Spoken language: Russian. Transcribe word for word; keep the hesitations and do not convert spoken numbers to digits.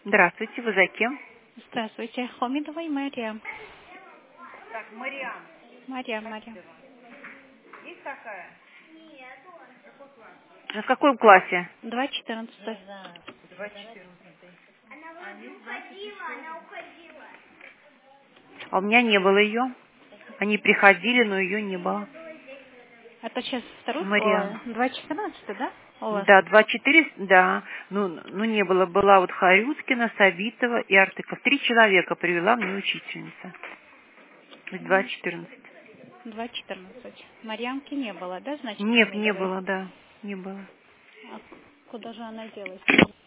Здравствуйте, вы за кем? Здравствуйте, Хомидова и Мария. Так, Мариам. Мария, Мария. Есть такая? А в каком классе? два четырнадцатый. два четырнадцатый. Она вроде уходила, она уходила. А у меня не было ее. Они приходили, но ее не было. Это сейчас второй? Мариам. два четырнадцатый, да? У вас? Да, два четыре, да. Ну, ну не было. Была вот Харюткина, Сабитова и Артыков. Три человека привела мне учительница. два четырнадцать. два четырнадцать. Марьямки не было, да, значит, Нет, не Хамидовой? было, да. Не было. А куда же она делась?